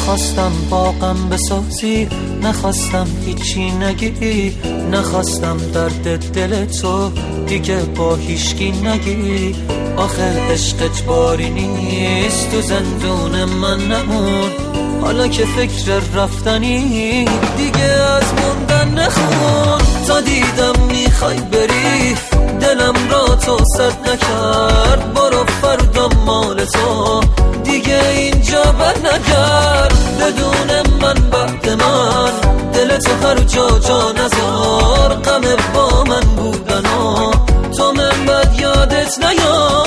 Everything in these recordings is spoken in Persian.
نخواستم باغم بسازی، نخواستم هیچی نگی، نخواستم درد دل تو دیگه با هیچکی نگی. آخه عشق اجباری نیست، تو زندون من نمون. حالا که فکر رفتنی دیگه از موندن نخون. تا دیدم میخوای بری دلم را تو سد نکرد. برو فردا مال تو دیگه اینجا بر نگرد. بدون من بعد من دل تو هر جا نذار. غم با من بودن و تو من بد یادت نیار.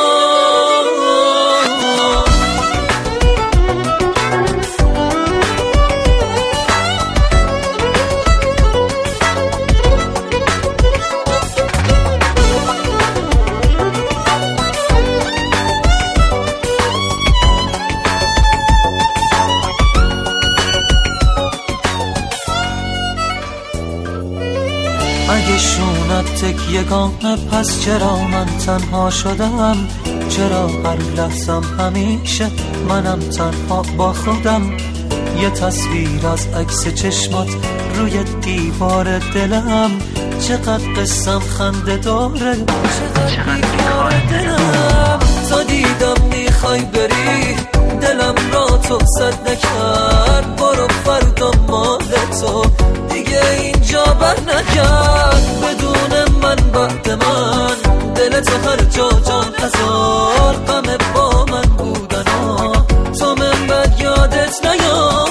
اگه شونت تکیه‌گانه پس چرا من تنها شدم؟ چرا هر لحظم همیشه منم تنها با خودم؟ یه تصویر از عکس چشمات روی دیوار دلم. چقدر قصم خنده داره، چقدر دیوار دلم. تا دیدم میخوای بری دلم را تو سد نکرد. برو فردا مال تو دیگه اینجا بر نگرد. بدون من بعد من دل تو هر جا نذار. غم با من بودن تو من بد یادت نیار.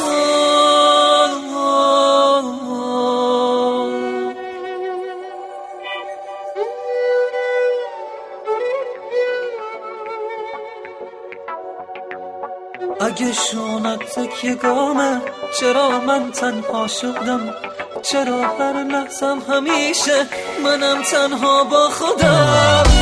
اگه شونت تکیه‌گامه چرا من تنها شدم؟ چرا هر لحظم همیشه منم تنها با خودم؟